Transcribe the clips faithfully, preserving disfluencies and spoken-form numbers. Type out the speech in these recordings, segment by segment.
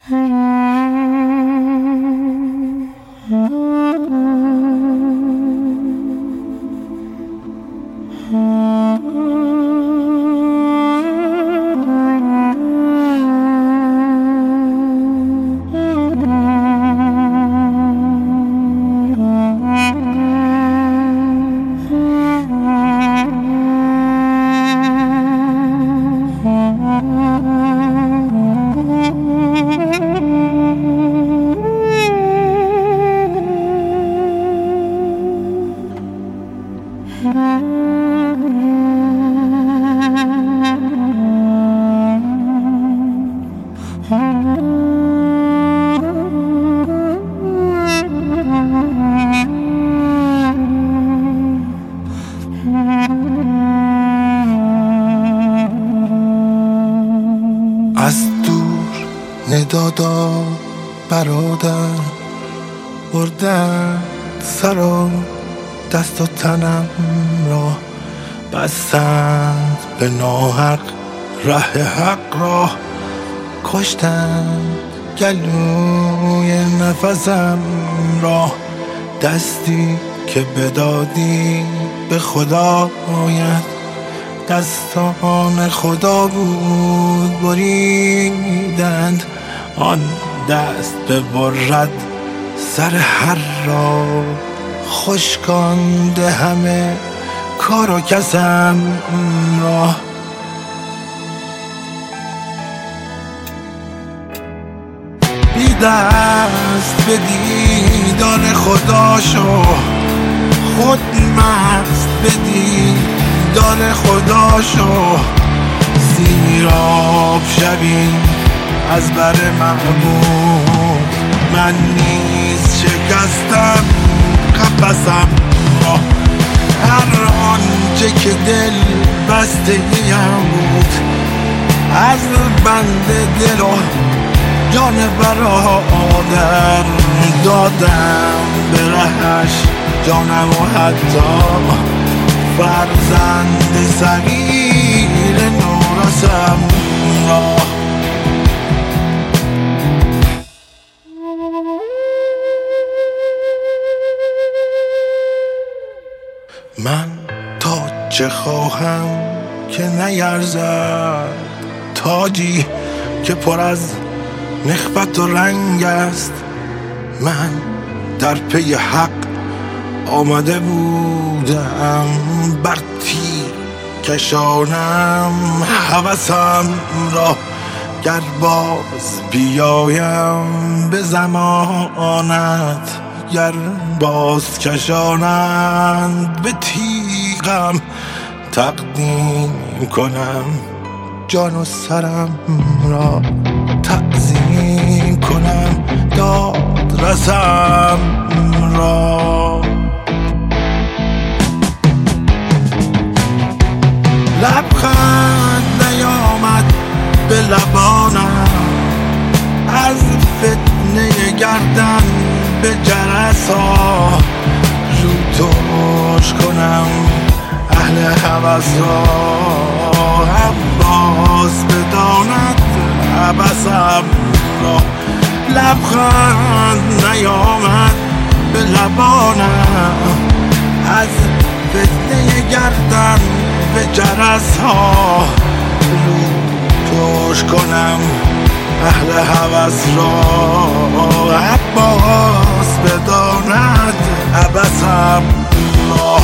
از دور ندادا برادر بردن سر و دست و تنم را، بستند به ناحق ره حق را، کشتند گلوی نفسم را. دستی که بدادی به خدا آید، دستان خدا بود بریدند. آن دست ببرد سر هر را، خشکانده همه کار و کسم را. بی دست به دیدار خدا شو، خود مست به دیدار خدا شو. سیراب شوی از بر محبوب، من نیز شکستم قفسم را. هر آنچه که دل بسته ایم بود، از بند دل و جان برادر دادم به رهش جانم و حتی فرزند صغیر نورسم را. من تا چه خواهم که نیرزد، تاجی که پر از نخوت و رنگ است. من در پی حق آمده بودم، بر تیر کشانم هوسم را. گر باز بیایم به زمانت، گر باز کشانند به تیغم، تقدیم کنم جان و سرم را. تعظیم کنم داد رسم را. لبخند نیامد به لبانم، از فتنه گردن به جرس ها. رو ترش کنم اهل هوس را، عباس بداند عبسم را. لبخند نیامد به لبانم، از فتنه گردن به جرس ها. رو ترش کنم اهل هوس را، عباس بداند عبسم را.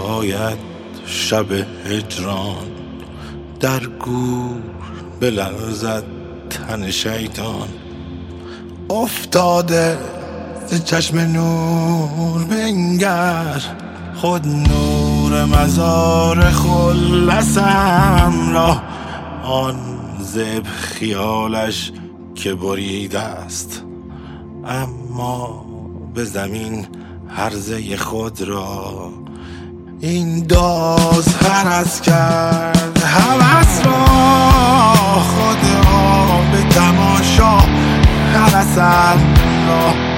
شاید شب هجران در گور بلرزد تن شیطان. افتاده ز چشم نور بنگر، خود نور مزار خلصم را. آن زب خیالش که بریده است، اما به زمین هرزه خود را. این داز هرس کرد هوس را، خود را به تماشا هرسم را.